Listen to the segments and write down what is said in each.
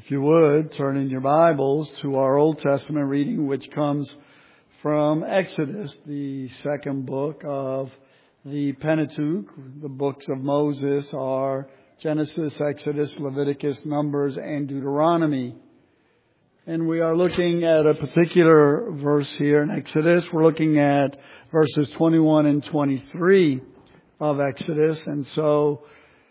If you would, turn in your Bibles to our Old Testament reading, which comes from Exodus, the second book of the Pentateuch. The books of Moses are Genesis, Exodus, Leviticus, Numbers, and Deuteronomy. And we are looking at a particular verse here in Exodus. We're looking at verses 21 and 23 of Exodus. And so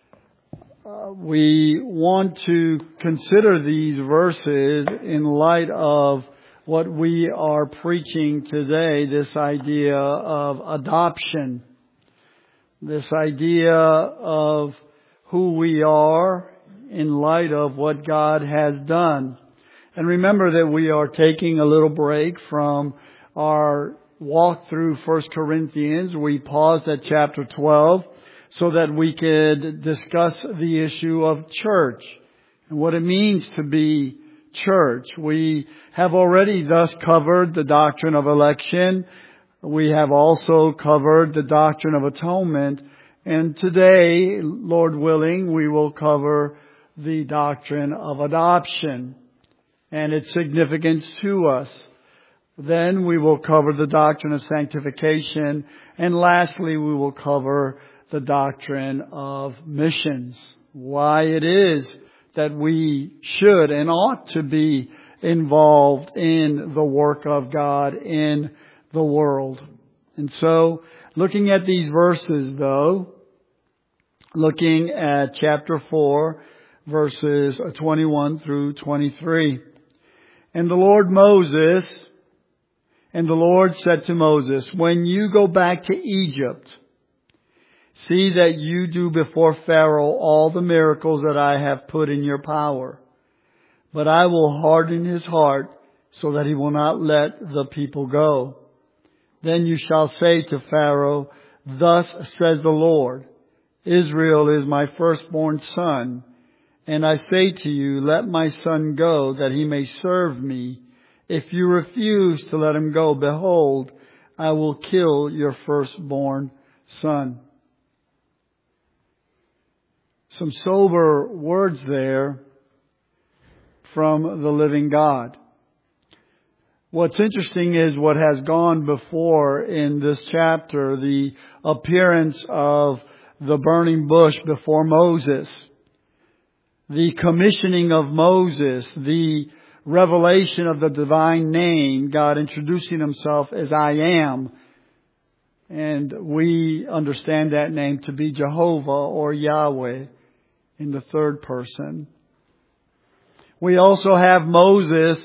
we want to consider these verses in light of what we are preaching today, this idea of adoption, this idea of who we are in light of what God has done. And remember that we are taking a little break from our walk through 1 Corinthians. We paused at chapter 12 so that we could discuss the issue of church and what it means to be church. We have already thus covered the doctrine of election. We have also covered the doctrine of atonement. And today, Lord willing, we will cover the doctrine of adoption and its significance to us. Then we will cover the doctrine of sanctification. And lastly, we will cover the doctrine of missions. Why it is that we should and ought to be involved in the work of God in the world. And so, looking at these verses though, looking at chapter 4, verses 21 through 23. And the Lord said to Moses, when you go back to Egypt, see that you do before Pharaoh all the miracles that I have put in your power. But I will harden his heart so that he will not let the people go. Then you shall say to Pharaoh, thus says the Lord, Israel is my firstborn son. And I say to you, let my son go that he may serve me. If you refuse to let him go, behold, I will kill your firstborn son. Some sober words there from the living God. What's interesting is what has gone before in this chapter, the appearance of the burning bush before Moses, the commissioning of Moses, the revelation of the divine name, God introducing himself as I am. And we understand that name to be Jehovah or Yahweh in the third person. We also have Moses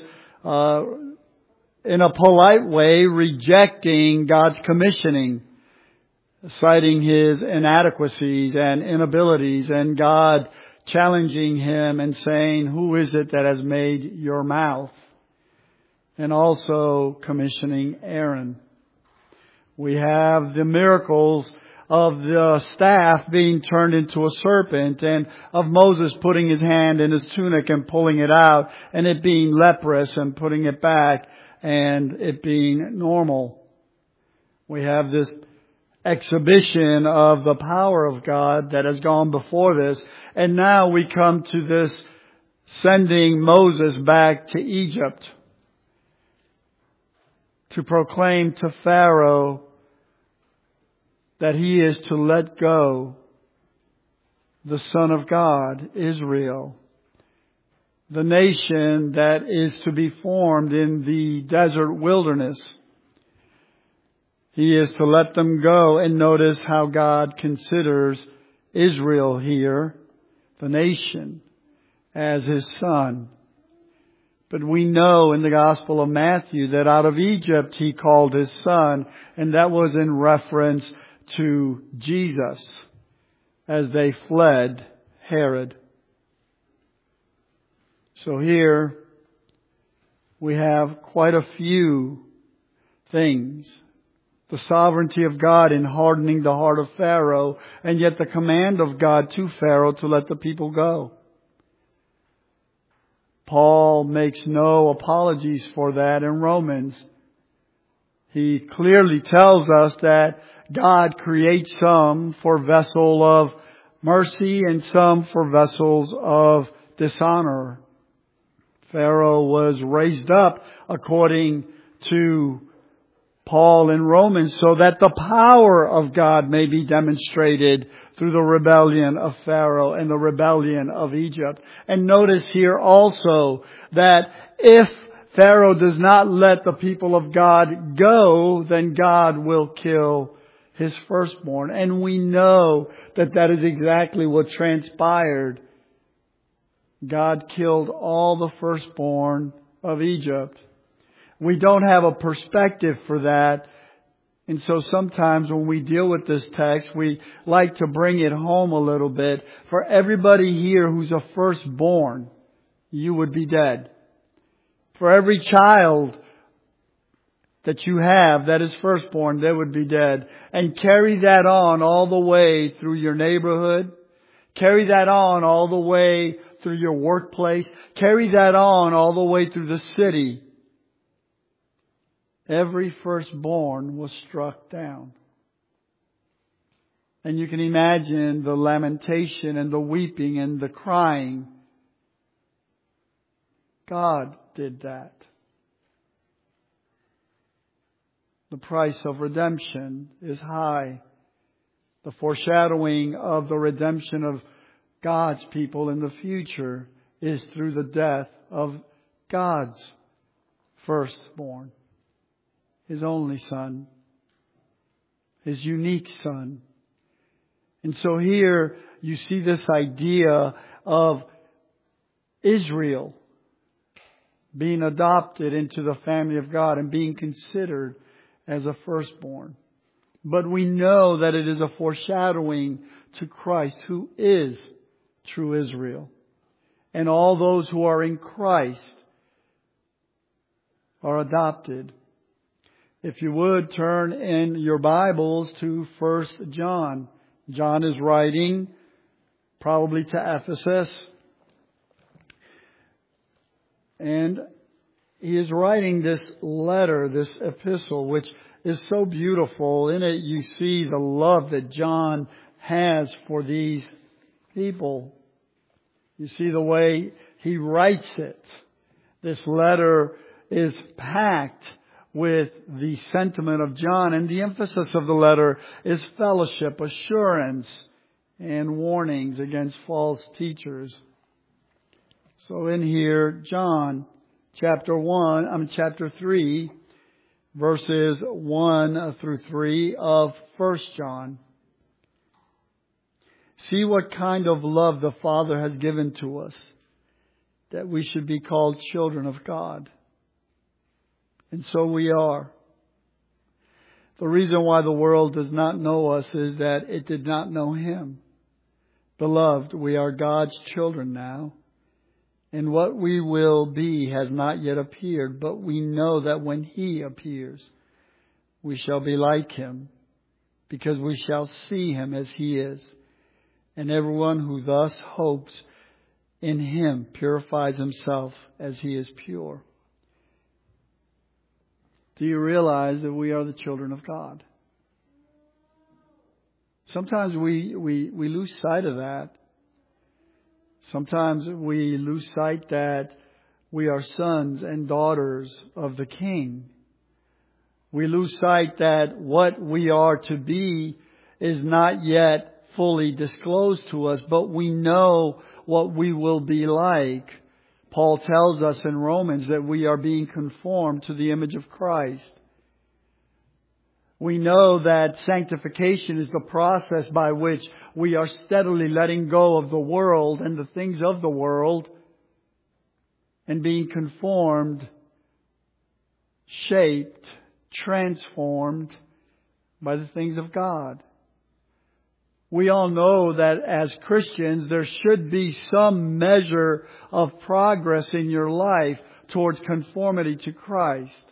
in a polite way rejecting God's commissioning, citing his inadequacies and inabilities, and God challenging him and saying, who is it that has made your mouth? And also commissioning Aaron. We have the miracles of the staff being turned into a serpent, and of Moses putting his hand in his tunic and pulling it out, and it being leprous and putting it back, and it being normal. We have this exhibition of the power of God that has gone before this. And now we come to this sending Moses back to Egypt to proclaim to Pharaoh that he is to let go the Son of God, Israel, the nation that is to be formed in the desert wilderness. He is to let them go, and notice how God considers Israel here, the nation, as his son. But we know in the Gospel of Matthew that out of Egypt he called his son, and that was in reference to Jesus as they fled Herod. So here we have quite a few things. The sovereignty of God in hardening the heart of Pharaoh, and yet the command of God to Pharaoh to let the people go. Paul makes no apologies for that in Romans. He clearly tells us that God creates some for vessel of mercy and some for vessels of dishonor. Pharaoh was raised up according to Paul in Romans so that the power of God may be demonstrated through the rebellion of Pharaoh and the rebellion of Egypt. And notice here also that if Pharaoh does not let the people of God go, then God will kill his firstborn. And we know that that is exactly what transpired. God killed all the firstborn of Egypt. We don't have a perspective for that. And so sometimes when we deal with this text, we like to bring it home a little bit. For everybody here who's a firstborn, you would be dead. For every child that you have that is firstborn, they would be dead. And carry that on all the way through your neighborhood. Carry that on all the way through your workplace. Carry that on all the way through the city. Every firstborn was struck down. And you can imagine the lamentation and the weeping and the crying. God did that. The price of redemption is high. The foreshadowing of the redemption of God's people in the future is through the death of God's firstborn. His only Son. His unique Son. And so here you see this idea of Israel being adopted into the family of God and being considered as a firstborn. But we know that it is a foreshadowing to Christ, who is true Israel. And all those who are in Christ are adopted. If you would turn in your Bibles to 1 John. John is writing probably to Ephesus. And he is writing this letter, this epistle, which is so beautiful. In it you see the love that John has for these people. You see the way he writes it. This letter is packed with the sentiment of John, and the emphasis of the letter is fellowship, assurance, and warnings against false teachers. So in here, John chapter 3, verses 1 through 3 of 1 John. See what kind of love the Father has given to us, that we should be called children of God. And so we are. The reason why the world does not know us is that it did not know Him. Beloved, we are God's children now. And what we will be has not yet appeared, but we know that when He appears, we shall be like Him, because we shall see Him as He is. And everyone who thus hopes in Him purifies himself as He is pure. Do you realize that we are the children of God? Sometimes we lose sight of that. Sometimes we lose sight that we are sons and daughters of the King. We lose sight that what we are to be is not yet fully disclosed to us, but we know what we will be like. Paul tells us in Romans that we are being conformed to the image of Christ. We know that sanctification is the process by which we are steadily letting go of the world and the things of the world and being conformed, shaped, transformed by the things of God. We all know that as Christians, there should be some measure of progress in your life towards conformity to Christ.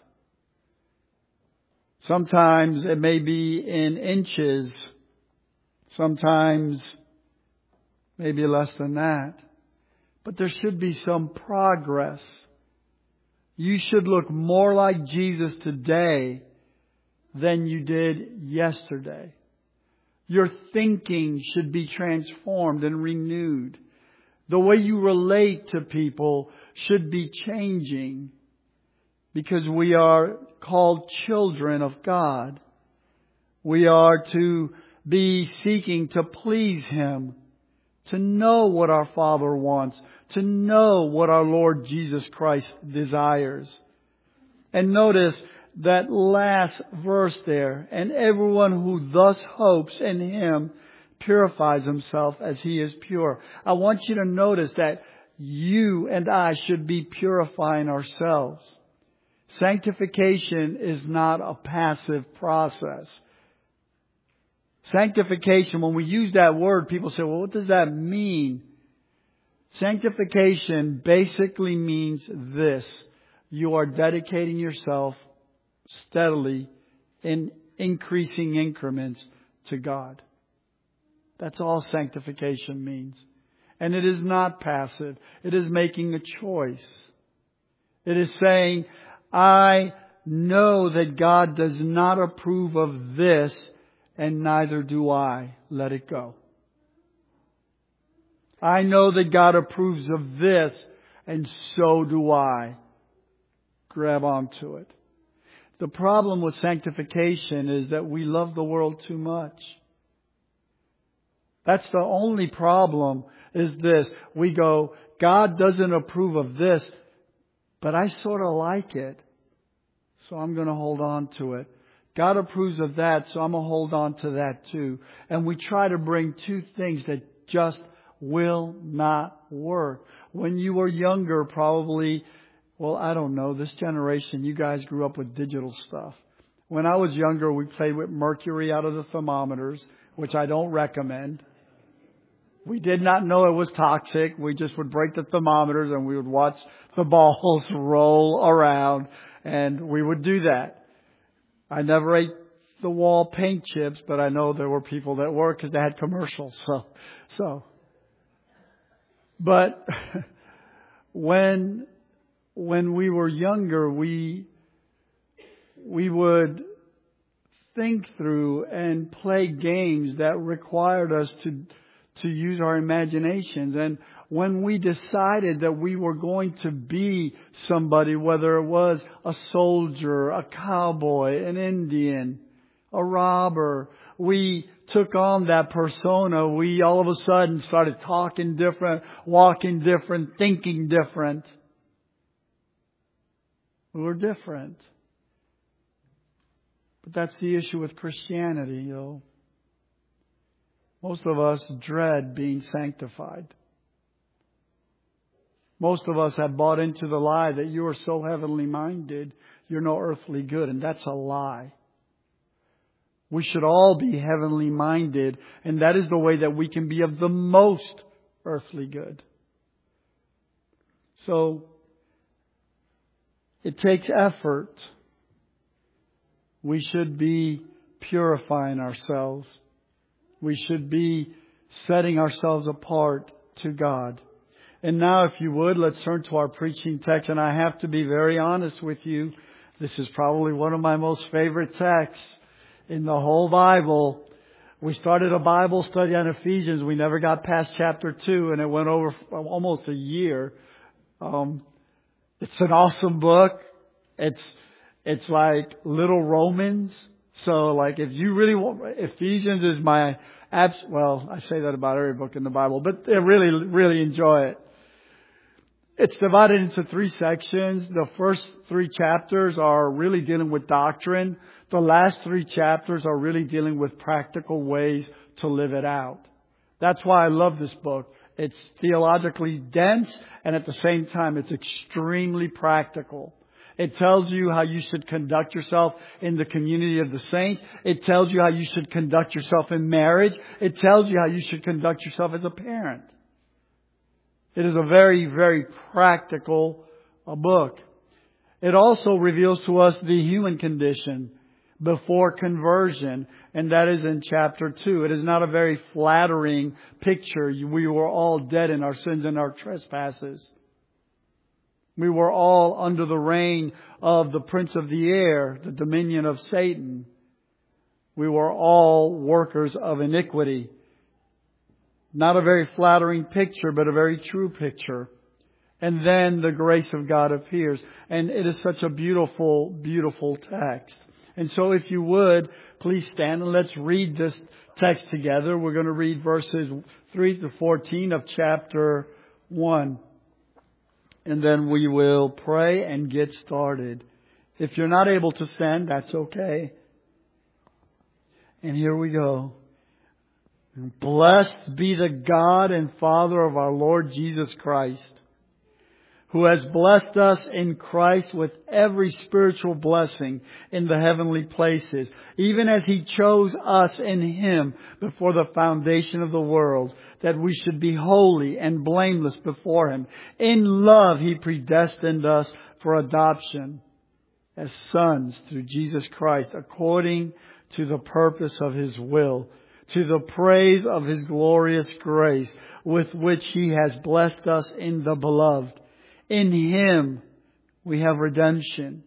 Sometimes it may be in inches. Sometimes maybe less than that. But there should be some progress. You should look more like Jesus today than you did yesterday. Your thinking should be transformed and renewed. The way you relate to people should be changing because we are called children of God. We are to be seeking to please Him, to know what our Father wants, to know what our Lord Jesus Christ desires. And notice that last verse there, and everyone who thus hopes in Him purifies himself as He is pure. I want you to notice that you and I should be purifying ourselves. Sanctification is not a passive process. Sanctification, when we use that word, people say, well, what does that mean? Sanctification basically means this. You are dedicating yourself steadily in increasing increments to God. That's all sanctification means. And it is not passive. It is making a choice. It is saying, I know that God does not approve of this, and neither do I. Let it go. I know that God approves of this, and so do I. Grab onto it. The problem with sanctification is that we love the world too much. That's the only problem, is this. We go, God doesn't approve of this, but I sort of like it, so I'm going to hold on to it. God approves of that, so I'm going to hold on to that too. And we try to bring two things that just will not work. When you were younger, probably, well, I don't know, this generation, you guys grew up with digital stuff. When I was younger, we played with mercury out of the thermometers, which I don't recommend. We did not know it was toxic. We just would break the thermometers and we would watch the balls roll around, and we would do that. I never ate the wall paint chips, but I know there were people that were because they had commercials. But when we were younger, we would think through and play games that required us to use our imaginations. And when we decided that we were going to be somebody, whether it was a soldier, a cowboy, an Indian, a robber, we took on that persona. We all of a sudden started talking different, walking different, thinking different. We were different. But that's the issue with Christianity, you know. Most of us dread being sanctified. Most of us have bought into the lie that you are so heavenly minded, you're no earthly good. And that's a lie. We should all be heavenly minded. And that is the way that we can be of the most earthly good. So, it takes effort. We should be purifying ourselves. We should be setting ourselves apart to God. And now, if you would, let's turn to our preaching text. And I have to be very honest with you. This is probably one of my most favorite texts in the whole Bible. We started a Bible study on Ephesians. We never got past chapter 2, and it went over almost a year. It's an awesome book. It's like little Romans. So, like, if you really want, Ephesians is my well, I say that about every book in the Bible, but I really, really enjoy it. It's divided into 3 sections. The first 3 chapters are really dealing with doctrine. The last 3 chapters are really dealing with practical ways to live it out. That's why I love this book. It's theologically dense, and at the same time, it's extremely practical. It tells you how you should conduct yourself in the community of the saints. It tells you how you should conduct yourself in marriage. It tells you how you should conduct yourself as a parent. It is a very, very practical book. It also reveals to us the human condition before conversion, and that is in chapter 2. It is not a very flattering picture. We were all dead in our sins and our trespasses. We were all under the reign of the prince of the air, the dominion of Satan. We were all workers of iniquity. Not a very flattering picture, but a very true picture. And then the grace of God appears. And it is such a beautiful, beautiful text. And so if you would, please stand and let's read this text together. We're going to read verses 3 to 14 of chapter 1. And then we will pray and get started. If you're not able to stand, that's okay. And here we go. Blessed be the God and Father of our Lord Jesus Christ, who has blessed us in Christ with every spiritual blessing in the heavenly places, even as He chose us in Him before the foundation of the world, that we should be holy and blameless before Him. In love He predestined us for adoption as sons through Jesus Christ, according to the purpose of His will, to the praise of His glorious grace, with which He has blessed us in the Beloved. In Him we have redemption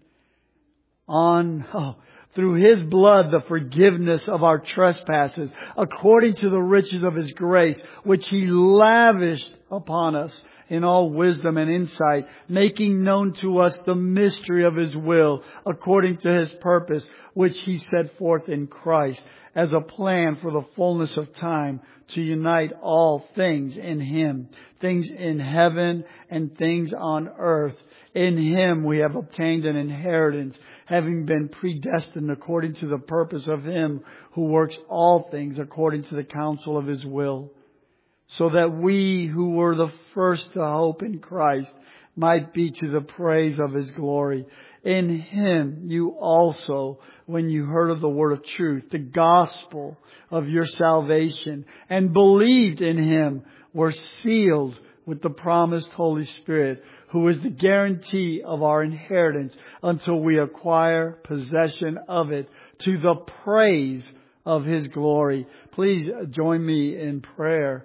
through His blood, the forgiveness of our trespasses, according to the riches of His grace, which He lavished upon us in all wisdom and insight, making known to us the mystery of His will, according to His purpose, which He set forth in Christ, as a plan for the fullness of time, to unite all things in Him, things in heaven and things on earth. In Him we have obtained an inheritance, having been predestined according to the purpose of Him who works all things according to the counsel of His will, so that we who were the first to hope in Christ might be to the praise of His glory. In Him you also, when you heard of the word of truth, the gospel of your salvation, and believed in Him, were sealed with the promised Holy Spirit, who is the guarantee of our inheritance until we acquire possession of it, to the praise of His glory. Please join me in prayer.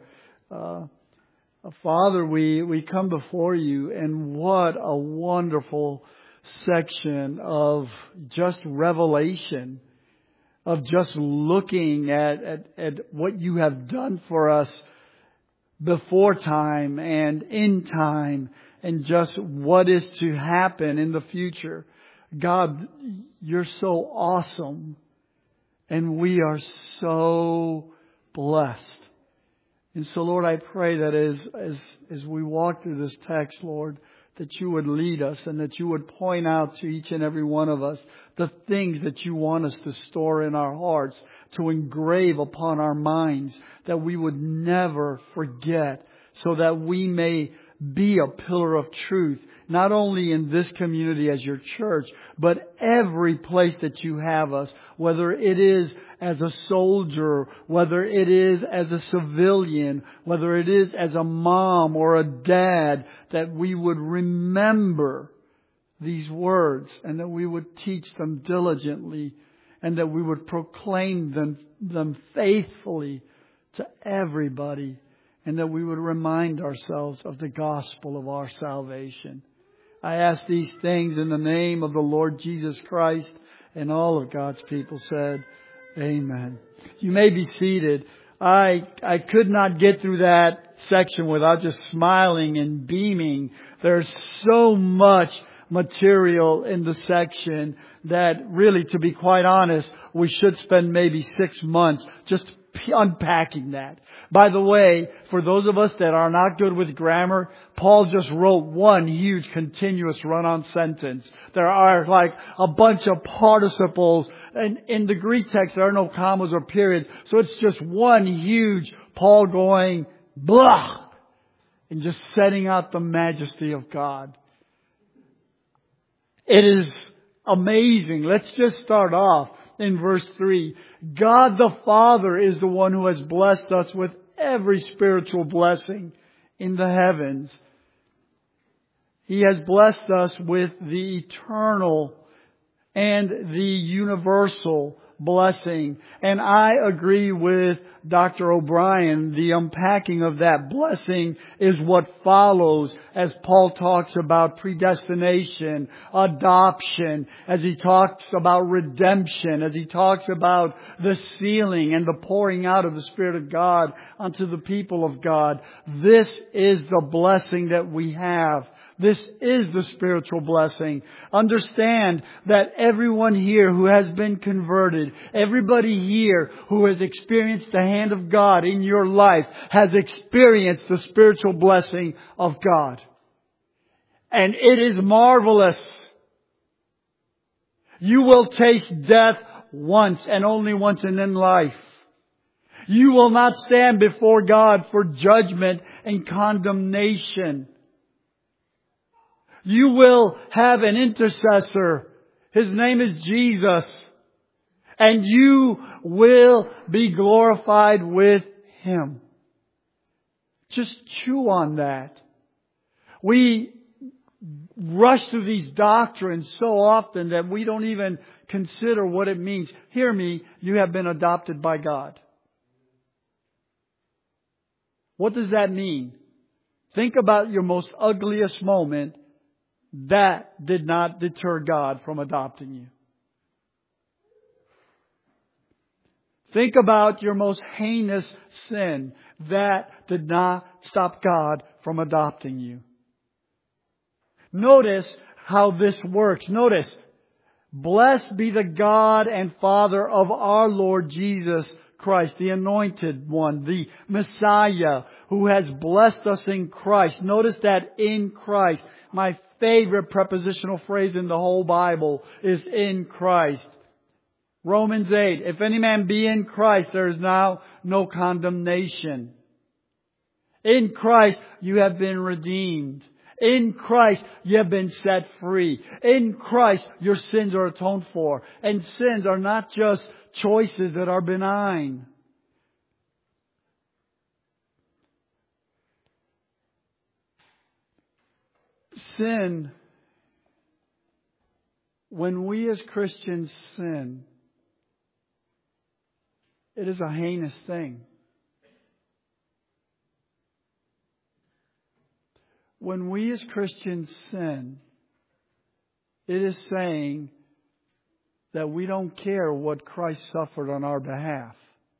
Father, we come before You, and what a wonderful section of just revelation, of just looking at what You have done for us before time and in time, and just what is to happen in the future. God, You're so awesome, and we are so blessed. And so, Lord, I pray that as we walk through this text, Lord, that You would lead us, and that You would point out to each and every one of us the things that You want us to store in our hearts, to engrave upon our minds, that we would never forget, so that we may be a pillar of truth, not only in this community as Your church, but every place that You have us, whether it is as a soldier, whether it is as a civilian, whether it is as a mom or a dad, that we would remember these words, and that we would teach them diligently, and that we would proclaim them faithfully to everybody, and that we would remind ourselves of the gospel of our salvation. I ask these things in the name of the Lord Jesus Christ, and all of God's people said, Amen. You may be seated. I could not get through that section without just smiling and beaming. There's so much material in the section that really, to be quite honest, we should spend maybe 6 months just unpacking that. By the way, for those of us that are not good with grammar, Paul just wrote one huge continuous run-on sentence. There are like a bunch of participles, and in the Greek text there are no commas or periods, so it's just one huge Paul going blah, and just setting out the majesty of God. It is amazing. Let's just start off in verse 3. God the Father is the one who has blessed us with every spiritual blessing in the heavens. He has blessed us with the eternal and the universal blessing. And I agree with Dr. O'Brien. The unpacking of that blessing is what follows as Paul talks about predestination, adoption, as he talks about redemption, as he talks about the sealing and the pouring out of the Spirit of God unto the people of God. This is the blessing that we have. This is the spiritual blessing. Understand that everyone here who has been converted, everybody here who has experienced the hand of God in your life has experienced the spiritual blessing of God. And it is marvelous. You will taste death once and only once in life. You will not stand before God for judgment and condemnation. You will have an intercessor. His name is Jesus. And you will be glorified with Him. Just chew on that. We rush through these doctrines so often that we don't even consider what it means. Hear me, you have been adopted by God. What does that mean? Think about your most ugliest moment. That did not deter God from adopting you. Think about your most heinous sin. That did not stop God from adopting you. Notice how this works. Notice, blessed be the God and Father of our Lord Jesus Christ, the Anointed One, the Messiah, who has blessed us in Christ. Notice that in Christ. My favorite prepositional phrase in the whole Bible is in Christ. Romans 8, if any man be in Christ, there is now no condemnation. In Christ, you have been redeemed. In Christ, you have been set free. In Christ, your sins are atoned for. And sins are not just choices that are benign. Sin, when we as Christians sin, it is a heinous thing. When we as Christians sin, it is saying that we don't care what Christ suffered on our behalf.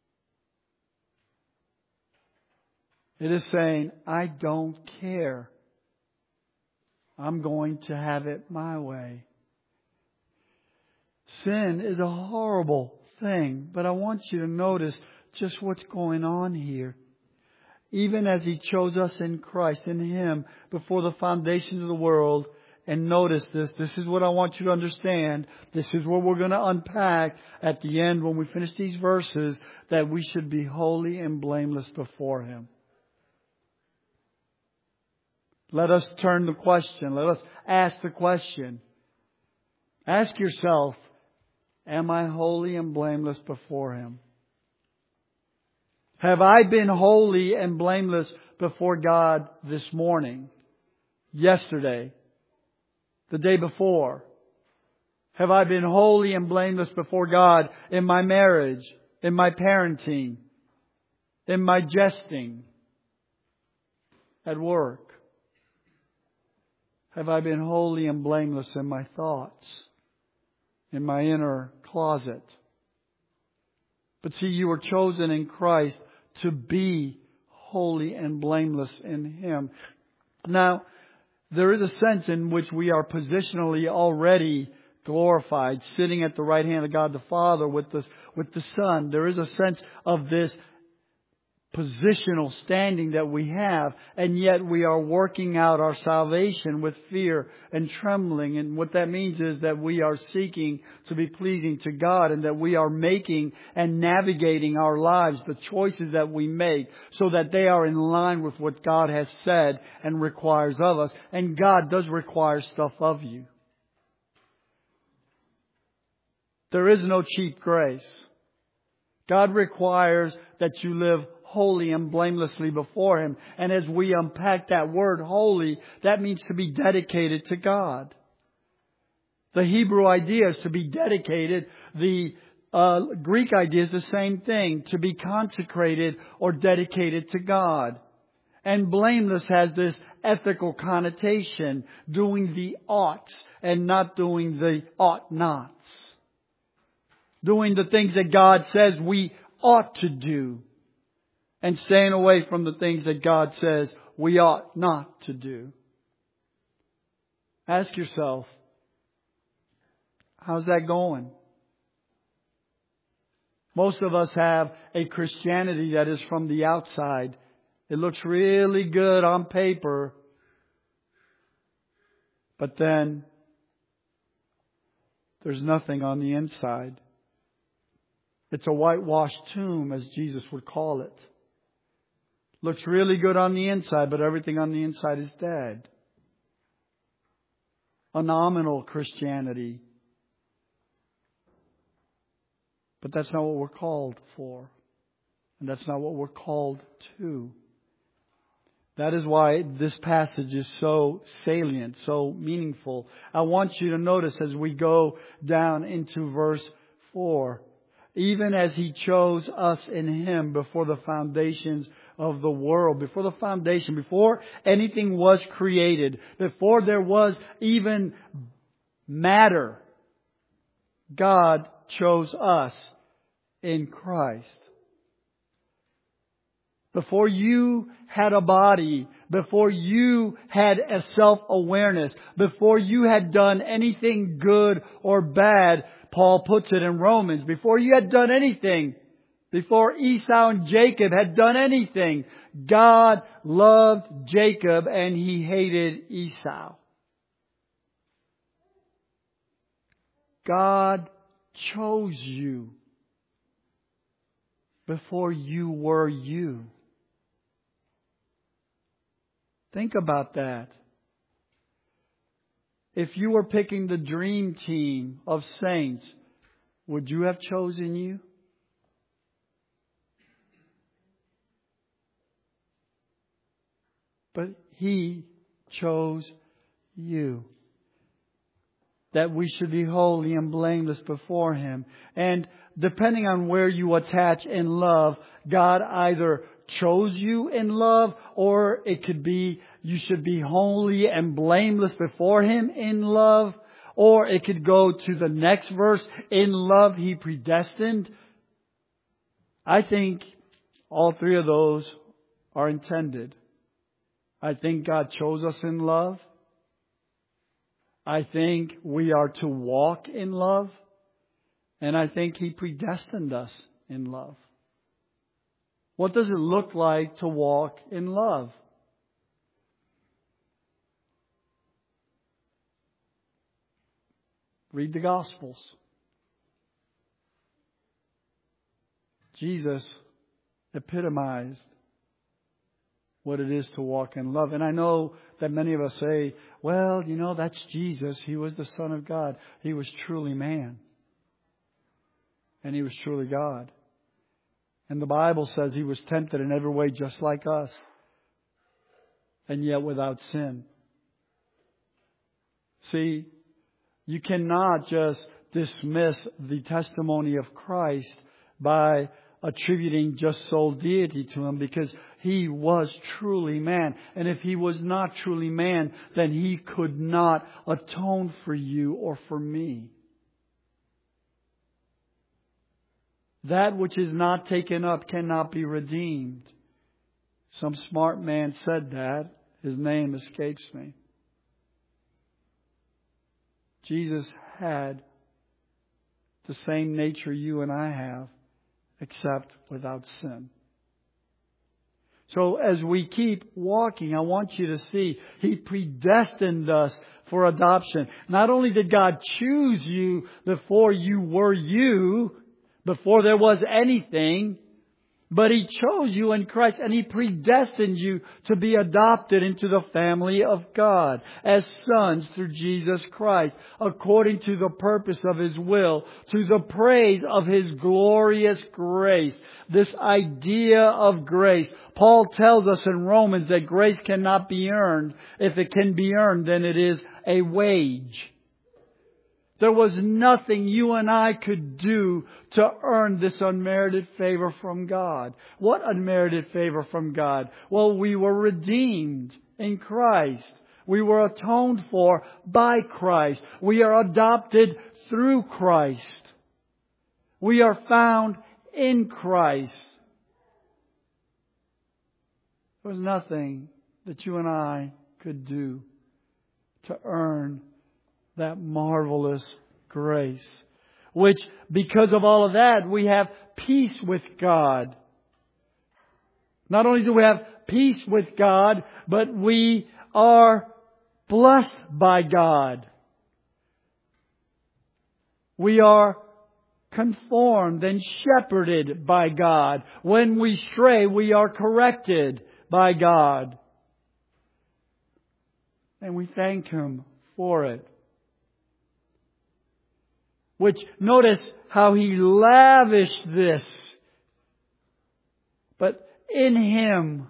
It is saying, I don't care. I'm going to have it my way. Sin is a horrible thing, but I want you to notice just what's going on here. Even as He chose us in Christ, in Him, before the foundations of the world. And notice this. This is what I want you to understand. This is what we're going to unpack at the end when we finish these verses. That we should be holy and blameless before Him. Let us turn the question. Let us ask the question. Ask yourself, am I holy and blameless before Him? Have I been holy and blameless before God this morning? Yesterday? The day before? Have I been holy and blameless before God in my marriage, in my parenting, in my jesting, at work? Have I been holy and blameless in my thoughts, in my inner closet? But see, you were chosen in Christ to be holy and blameless in Him. Now, there is a sense in which we are positionally already glorified, sitting at the right hand of God the Father with the Son. There is a sense of this positional standing that we have, and yet we are working out our salvation with fear and trembling. And what that means is that we are seeking to be pleasing to God, and that we are making and navigating our lives, the choices that we make, so that they are in line with what God has said and requires of us. And God does require stuff of you. There is no cheap grace. God requires that you live holy and blamelessly before Him. And as we unpack that word holy, that means to be dedicated to God. The Hebrew idea is to be dedicated. The Greek idea is the same thing, to be consecrated or dedicated to God. And blameless has this ethical connotation, doing the oughts and not doing the ought nots. Doing the things that God says we ought to do. And staying away from the things that God says we ought not to do. Ask yourself, how's that going? Most of us have a Christianity that is from the outside. It looks really good on paper. But then there's nothing on the inside. It's a whitewashed tomb, as Jesus would call it. Looks really good on the inside, but everything on the inside is dead. A nominal Christianity. But that's not what we're called for. And that's not what we're called to. That is why this passage is so salient, so meaningful. I want you to notice as we go down into verse 4. Even as He chose us in Him before the foundations of the world, before the foundation, before anything was created, before there was even matter, God chose us in Christ. Before you had a body, before you had a self-awareness, before you had done anything good or bad, Paul puts it in Romans, before you had done anything, before Esau and Jacob had done anything, God loved Jacob and He hated Esau. God chose you before you were you. Think about that. If you were picking the dream team of saints, would you have chosen you? But He chose you. That we should be holy and blameless before Him. And depending on where you attach in love, God either chose you in love, or it could be you should be holy and blameless before Him in love, or it could go to the next verse, in love He predestined. I think all three of those are intended. I think God chose us in love. I think we are to walk in love. And I think He predestined us in love. What does it look like to walk in love? Read the Gospels. Jesus epitomized what it is to walk in love. And I know that many of us say, well, that's Jesus. He was the Son of God. He was truly man. And He was truly God. And the Bible says He was tempted in every way just like us. And yet without sin. See, you cannot just dismiss the testimony of Christ by attributing just sole deity to Him, because He was truly man. And if He was not truly man, then He could not atone for you or for me. That which is not taken up cannot be redeemed. Some smart man said that. His name escapes me. Jesus had the same nature you and I have, except without sin. So as we keep walking, I want you to see He predestined us for adoption. Not only did God choose you before you were you, before there was anything, but He chose you in Christ and He predestined you to be adopted into the family of God as sons through Jesus Christ, according to the purpose of His will, to the praise of His glorious grace. This idea of grace. Paul tells us in Romans that grace cannot be earned. If it can be earned, then it is a wage. There was nothing you and I could do to earn this unmerited favor from God. What unmerited favor from God? Well, we were redeemed in Christ. We were atoned for by Christ. We are adopted through Christ. We are found in Christ. There was nothing that you and I could do to earn that marvelous grace. Which, because of all of that, we have peace with God. Not only do we have peace with God, but we are blessed by God. We are conformed and shepherded by God. When we stray, we are corrected by God. And we thank Him for it. Which, notice how He lavished this. But in Him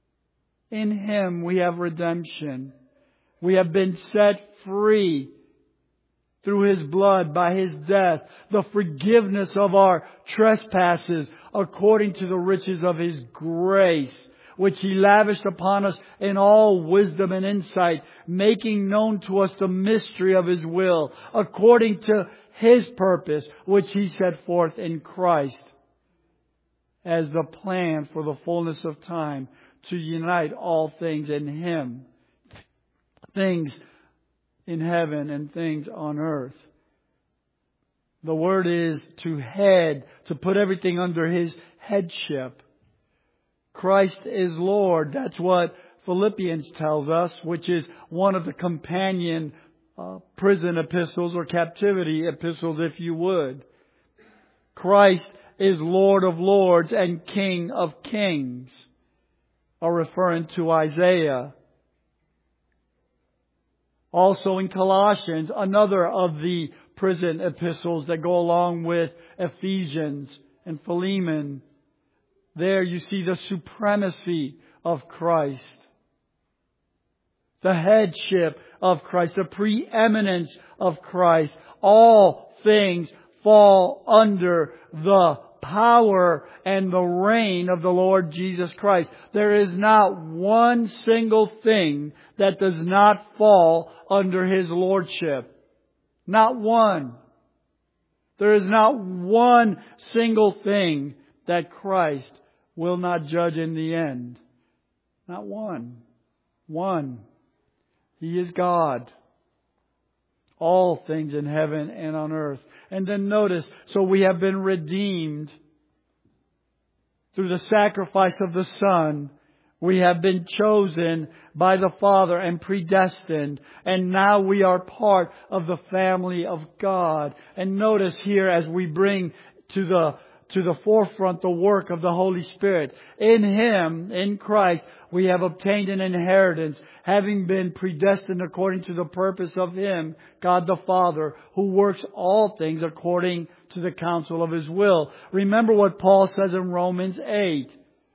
we have redemption. We have been set free through His blood, by His death, the forgiveness of our trespasses according to the riches of His grace, which He lavished upon us in all wisdom and insight, making known to us the mystery of His will, according to His purpose, which He set forth in Christ as the plan for the fullness of time, to unite all things in Him, things in heaven and things on earth. The word is to head, to put everything under His headship. Christ is Lord. That's what Philippians tells us, which is one of the companion prison epistles or captivity epistles, if you would. Christ is Lord of lords and King of kings, are referring to Isaiah. Also in Colossians, another of the prison epistles that go along with Ephesians and Philemon. There you see the supremacy of Christ. The headship of Christ, the preeminence of Christ. All things fall under the power and the reign of the Lord Jesus Christ. There is not one single thing that does not fall under His lordship. Not one. There is not one single thing that Christ will not judge in the end. Not one. One. He is God. All things in heaven and on earth. And then notice, so we have been redeemed through the sacrifice of the Son. We have been chosen by the Father and predestined. And now we are part of the family of God. And notice here as we bring to the forefront the work of the Holy Spirit. In Him, in Christ, we have obtained an inheritance, having been predestined according to the purpose of Him, God the Father, who works all things according to the counsel of His will. Remember what Paul says in Romans 8.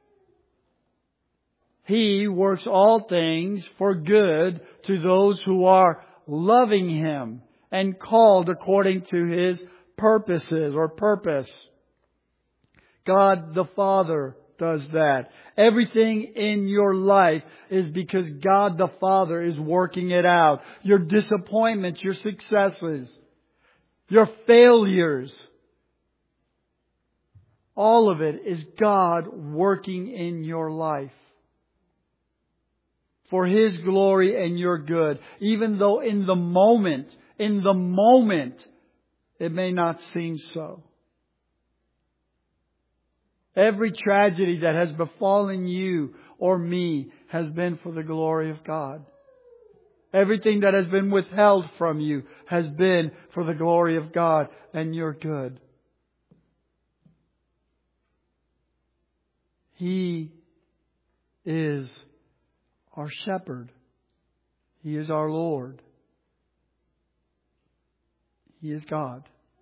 He works all things for good to those who are loving Him and called according to His purposes or purpose. God the Father does that. Everything in your life is because God the Father is working it out. Your disappointments, your successes, your failures, all of it is God working in your life for His glory and your good. Even though in the moment, it may not seem so. Every tragedy that has befallen you or me has been for the glory of God. Everything that has been withheld from you has been for the glory of God and your good. He is our shepherd. He is our Lord. He is God.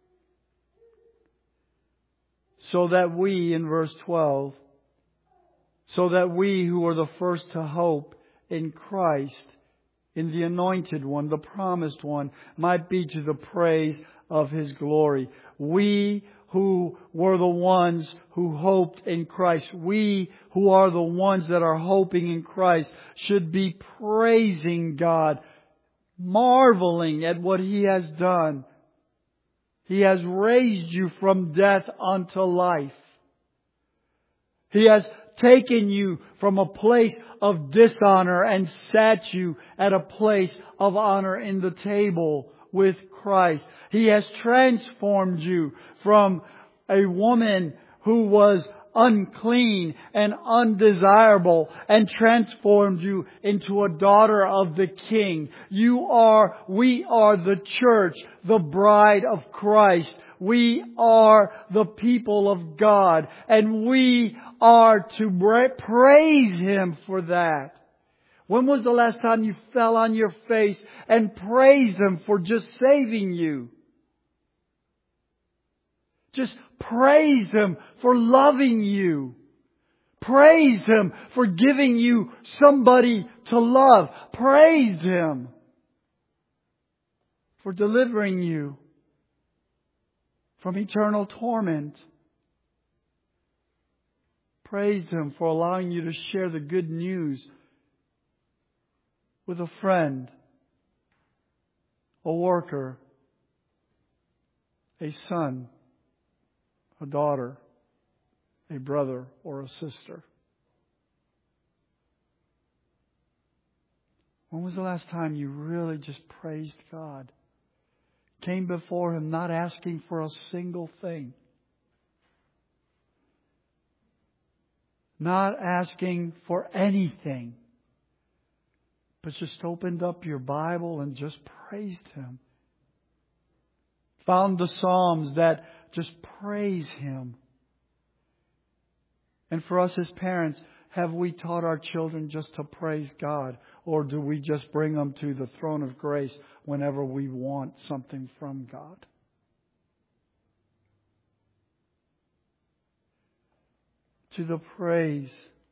So that we, in verse 12, so that we who are the first to hope in Christ, in the Anointed One, the Promised One, might be to the praise of His glory. We who were the ones who hoped in Christ, we who are the ones that are hoping in Christ, should be praising God, marveling at what He has done. He has raised you from death unto life. He has taken you from a place of dishonor and sat you at a place of honor in the table with Christ. He has transformed you from a woman who was unclean and undesirable and transformed you into a daughter of the King. We are the church, the bride of Christ. We are the people of God, and we are to praise Him for that. When was the last time you fell on your face and praised Him for just saving you? Just praise Him for loving you. Praise Him for giving you somebody to love. Praise Him for delivering you from eternal torment. Praise Him for allowing you to share the good news with a friend, a worker, a son, a daughter, a brother, or a sister. When was the last time you really just praised God? Came before Him not asking for a single thing. Not asking for anything. But just opened up your Bible and just praised Him. Found the Psalms that just praise Him. And for us as parents, have we taught our children just to praise God? Or do we just bring them to the throne of grace whenever we want something from God? To the praise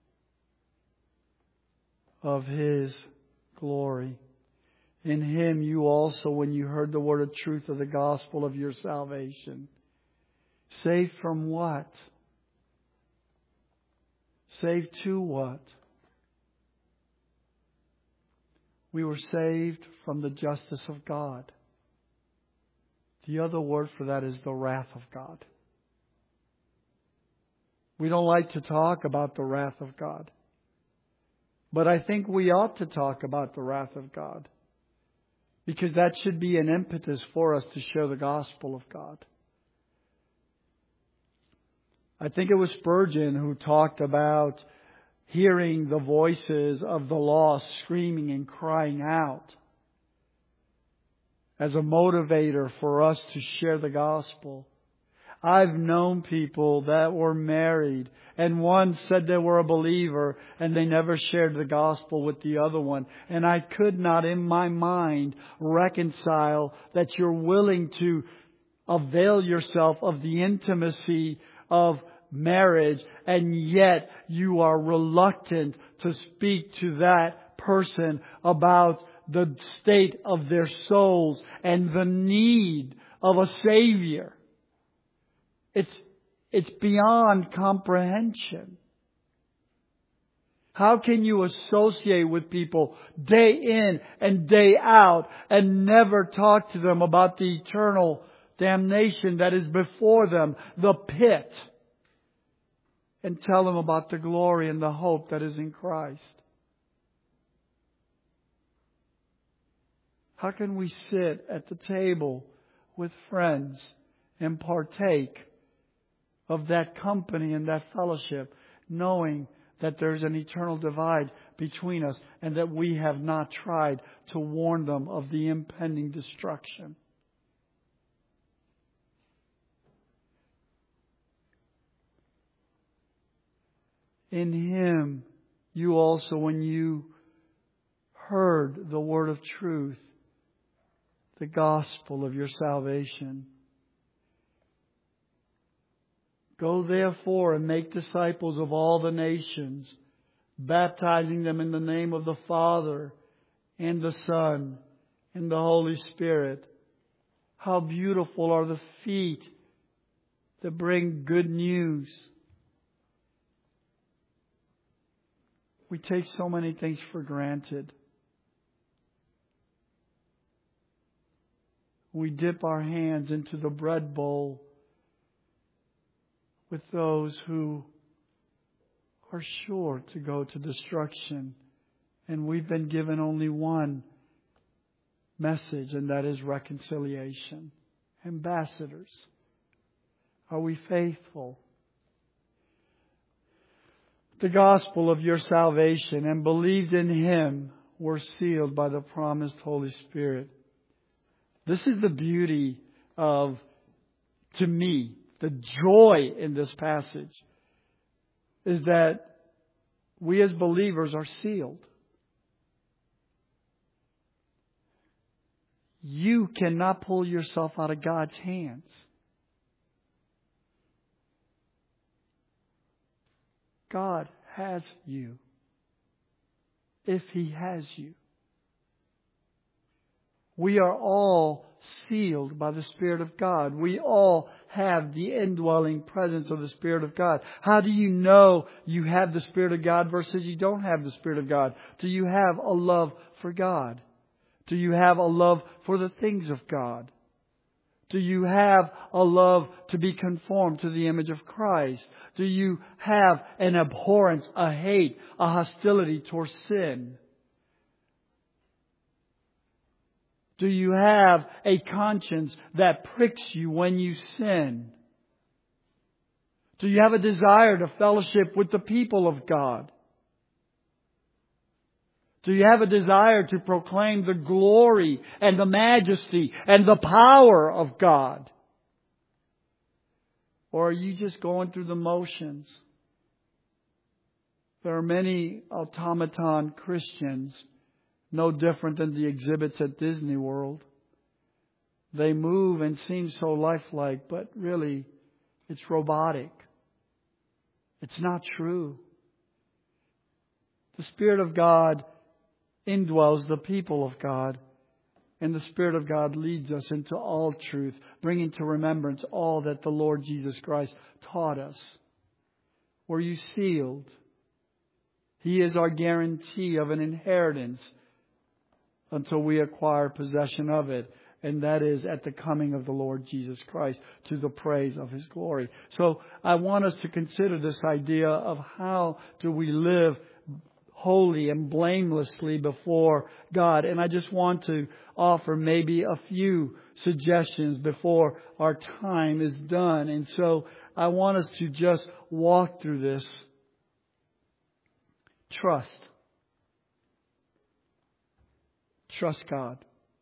of His glory. In Him you also, when you heard the word of truth of the gospel of your salvation. Saved from what? Saved to what? We were saved from the justice of God. The other word for that is the wrath of God. We don't like to talk about the wrath of God. But I think we ought to talk about the wrath of God. Because that should be an impetus for us to share the gospel of God. I think it was Spurgeon who talked about hearing the voices of the lost screaming and crying out as a motivator for us to share the gospel. I've known people that were married and one said they were a believer and they never shared the gospel with the other one. And I could not in my mind reconcile that you're willing to avail yourself of the intimacy of marriage and yet you are reluctant to speak to that person about the state of their souls and the need of a Savior. It's beyond comprehension. How can you associate with people day in and day out and never talk to them about the eternal damnation that is before them, the pit, and tell them about the glory and the hope that is in Christ? How can we sit at the table with friends and partake of that company and that fellowship, knowing that there's an eternal divide between us and that we have not tried to warn them of the impending destruction? In Him, you also, when you heard the word of truth, the gospel of your salvation, go therefore and make disciples of all the nations, baptizing them in the name of the Father and the Son and the Holy Spirit. How beautiful are the feet that bring good news. We take so many things for granted. We dip our hands into the bread bowl with those who are sure to go to destruction. And we've been given only one message, and that is reconciliation. Ambassadors, are we faithful? The gospel of your salvation and believed in Him were sealed by the promised Holy Spirit. This is the beauty of, to me, the joy in this passage, is that we as believers are sealed. You cannot pull yourself out of God's hands. God has you. If He has you. We are all sealed by the Spirit of God. We all have the indwelling presence of the Spirit of God. How do you know you have the Spirit of God versus you don't have the Spirit of God? Do you have a love for God? Do you have a love for the things of God? Do you have a love to be conformed to the image of Christ? Do you have an abhorrence, a hate, a hostility towards sin? Do you have a conscience that pricks you when you sin? Do you have a desire to fellowship with the people of God? Do you have a desire to proclaim the glory and the majesty and the power of God? Or are you just going through the motions? There are many automaton Christians, no different than the exhibits at Disney World. They move and seem so lifelike, but really it's robotic. It's not true. The Spirit of God indwells the people of God, and the Spirit of God leads us into all truth, bringing to remembrance all that the Lord Jesus Christ taught us. Were you sealed? He is our guarantee of an inheritance until we acquire possession of it. And that is at the coming of the Lord Jesus Christ, to the praise of His glory. So I want us to consider this idea of how do we live holy and blamelessly before God. And I just want to offer maybe a few suggestions before our time is done. And so I want us to just walk through this. Trust. Trust God.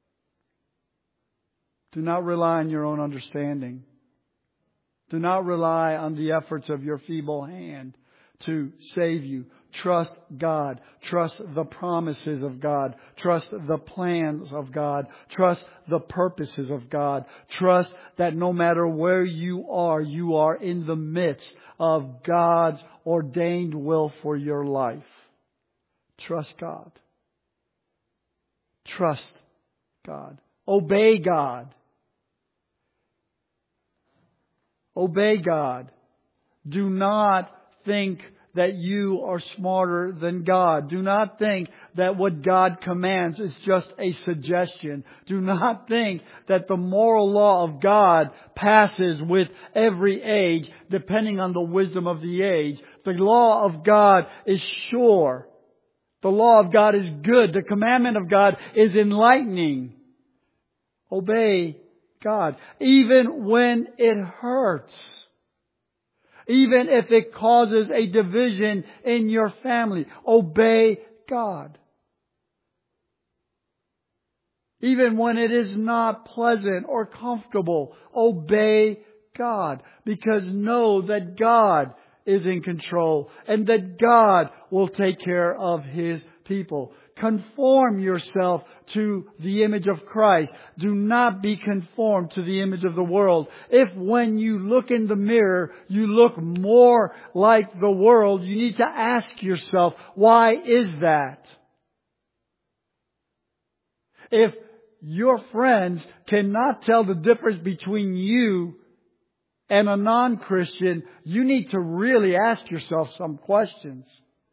Do not rely on your own understanding. Do not rely on the efforts of your feeble hand to save you. Trust God. Trust the promises of God. Trust the plans of God. Trust the purposes of God. Trust that no matter where you are in the midst of God's ordained will for your life. Trust God. Trust God. Obey God. Obey God. Do not think that you are smarter than God. Do not think that what God commands is just a suggestion. Do not think that the moral law of God passes with every age, depending on the wisdom of the age. The law of God is sure. The law of God is good. The commandment of God is enlightening. Obey God, even when it hurts. Even if it causes a division in your family, obey God. Even when it is not pleasant or comfortable, obey God. Because know that God is in control and that God will take care of His people. Conform yourself to the image of Christ. Do not be conformed to the image of the world. If when you look in the mirror, you look more like the world, you need to ask yourself, why is that? If your friends cannot tell the difference between you and a non-Christian, you need to really ask yourself some questions.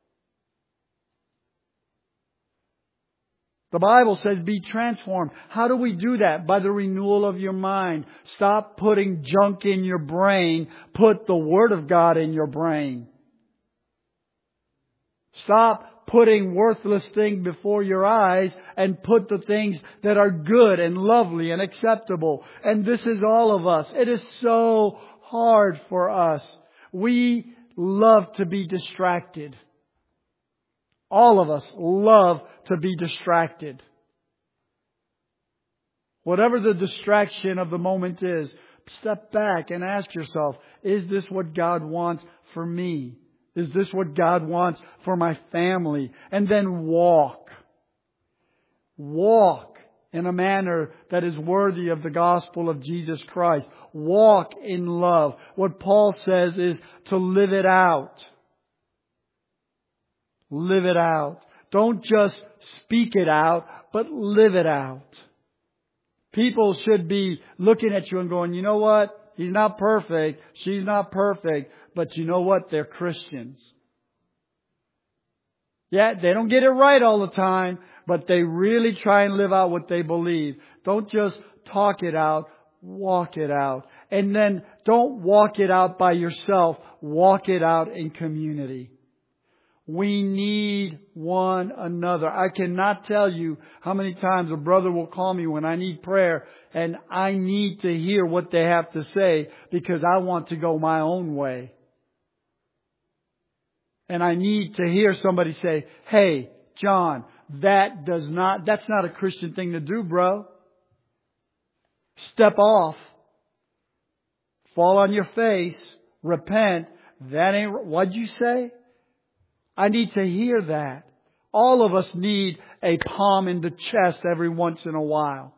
The Bible says, be transformed. How do we do that? By the renewal of your mind. Stop putting junk in your brain. Put the Word of God in your brain. Stop putting worthless things before your eyes and put the things that are good and lovely and acceptable. And this is all of us. It is so hard for us. We love to be distracted. All of us love to be distracted. Whatever the distraction of the moment is, step back and ask yourself, is this what God wants for me? Is this what God wants for my family? And then walk. Walk in a manner that is worthy of the gospel of Jesus Christ. Walk in love. What Paul says is to live it out. Live it out. Don't just speak it out, but live it out. People should be looking at you and going, you know what? He's not perfect. She's not perfect. But you know what? They're Christians. Yeah, they don't get it right all the time, but they really try and live out what they believe. Don't just talk it out. Walk it out. And then don't walk it out by yourself. Walk it out in community. We need one another. I cannot tell you how many times a brother will call me when I need prayer, and I need to hear what they have to say because I want to go my own way. And I need to hear somebody say, hey, John, that's not a Christian thing to do, bro. Step off. Fall on your face. Repent. That ain't, what'd you say? I need to hear that. All of us need a palm in the chest every once in a while.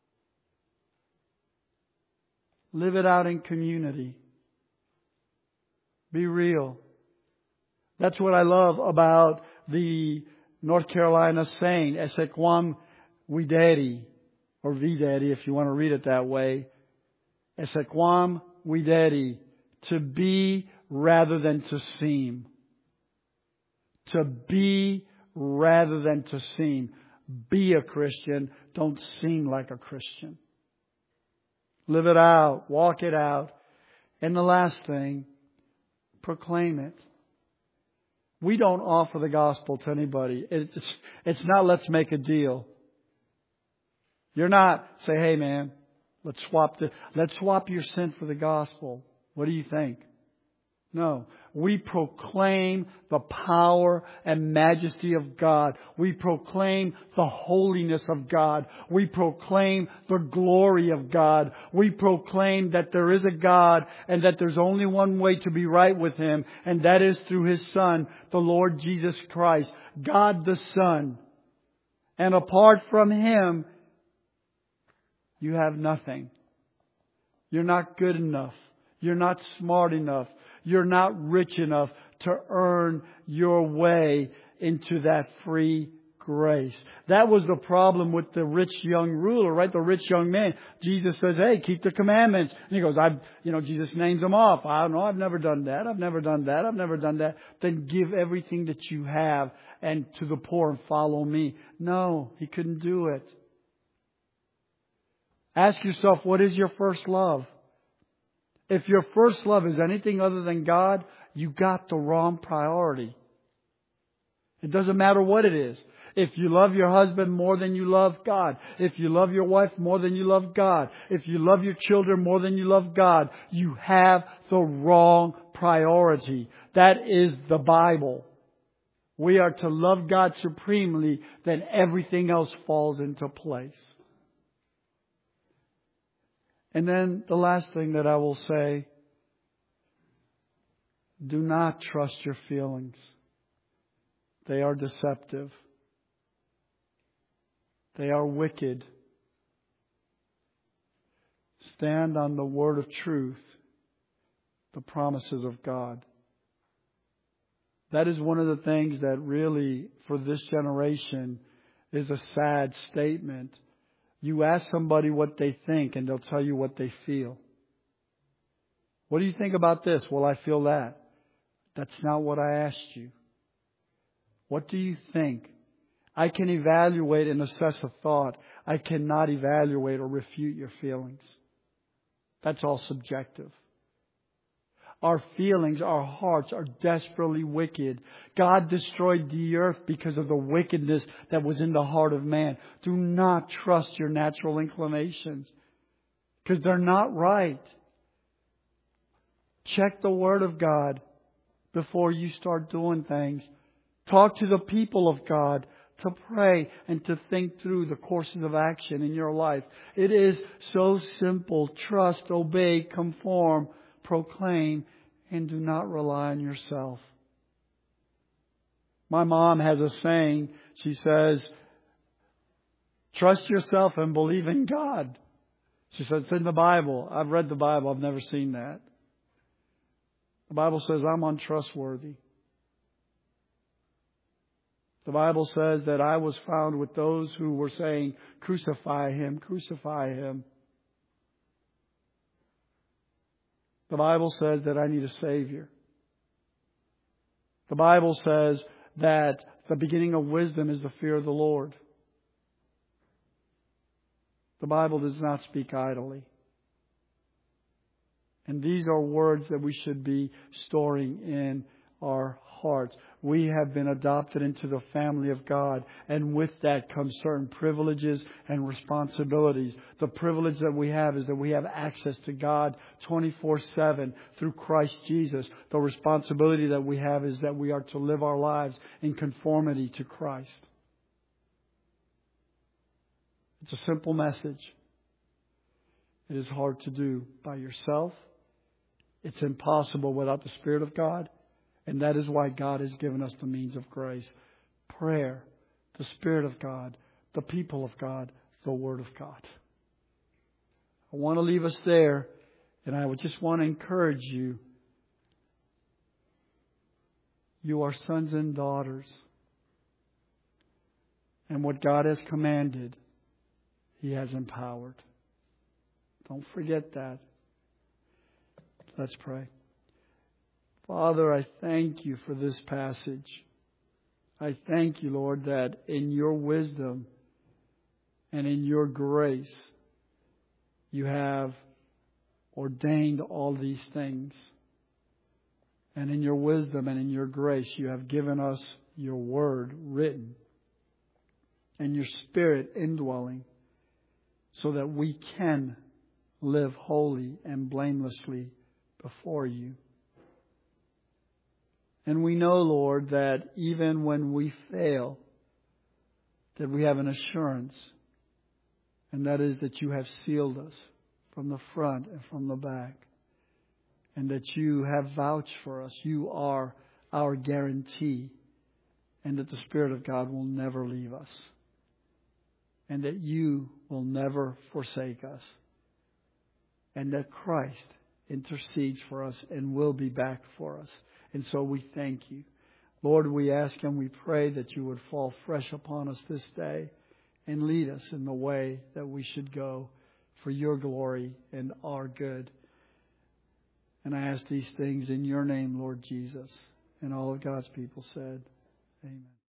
Live it out in community. Be real. That's what I love about the North Carolina saying, Esequam videri, or videri if you want to read it that way. Esequam videri, to be rather than to seem. To be rather than to seem. Be a Christian. Don't seem like a Christian. Live it out. Walk it out. And the last thing, proclaim it. We don't offer the gospel to anybody. It's not let's make a deal. You're not say, hey man, let's swap your sin for the gospel. What do you think? No. We proclaim the power and majesty of God. We proclaim the holiness of God. We proclaim the glory of God. We proclaim that there is a God and that there's only one way to be right with Him, and that is through His Son, the Lord Jesus Christ, God the Son. And apart from Him, you have nothing. You're not good enough. You're not smart enough. You're not rich enough to earn your way into that free grace. That was the problem with the rich young ruler, right? The rich young man. Jesus says, hey, keep the commandments. And he goes, Jesus names them off. I don't know. I've never done that. I've never done that. I've never done that. Then give everything that you have and to the poor and follow me. No, he couldn't do it. Ask yourself, what is your first love? If your first love is anything other than God, you got the wrong priority. It doesn't matter what it is. If you love your husband more than you love God, if you love your wife more than you love God, if you love your children more than you love God, you have the wrong priority. That is the Bible. We are to love God supremely, then everything else falls into place. And then the last thing that I will say, do not trust your feelings. They are deceptive. They are wicked. Stand on the word of truth, the promises of God. That is one of the things that really, for this generation, is a sad statement. You ask somebody what they think and they'll tell you what they feel. What do you think about this? Well, I feel that. That's not what I asked you. What do you think? I can evaluate and assess a thought. I cannot evaluate or refute your feelings. That's all subjective. Our feelings, our hearts are desperately wicked. God destroyed the earth because of the wickedness that was in the heart of man. Do not trust your natural inclinations, because they're not right. Check the Word of God before you start doing things. Talk to the people of God to pray and to think through the courses of action in your life. It is so simple. Trust, obey, conform, proclaim, and do not rely on yourself. My mom has a saying. She says, trust yourself and believe in God. She said, it's in the Bible. I've read the Bible. I've never seen that. The Bible says I'm untrustworthy. The Bible says that I was found with those who were saying, crucify Him, crucify Him. The Bible says that I need a Savior. The Bible says that the beginning of wisdom is the fear of the Lord. The Bible does not speak idly. And these are words that we should be storing in our hearts. We have been adopted into the family of God, and with that comes certain privileges and responsibilities. The privilege that we have is that we have access to God 24/7 through Christ Jesus. The responsibility that we have is that we are to live our lives in conformity to Christ. It's a simple message. It is hard to do by yourself. It's impossible without the Spirit of God. And that is why God has given us the means of grace. Prayer, the Spirit of God, the people of God, the Word of God. I want to leave us there, and I would just want to encourage you. You are sons and daughters. And what God has commanded, He has empowered. Don't forget that. Let's pray. Father, I thank You for this passage. I thank You, Lord, that in Your wisdom and in Your grace, You have ordained all these things. And in Your wisdom and in Your grace, You have given us Your Word written and Your Spirit indwelling so that we can live holy and blamelessly before You. And we know, Lord, that even when we fail, that we have an assurance, and that is that You have sealed us from the front and from the back, and that You have vouched for us. You are our guarantee, and that the Spirit of God will never leave us, and that You will never forsake us, and that Christ intercedes for us and will be back for us. And so we thank You. Lord, we ask and we pray that You would fall fresh upon us this day and lead us in the way that we should go for Your glory and our good. And I ask these things in Your name, Lord Jesus. And all of God's people said, amen.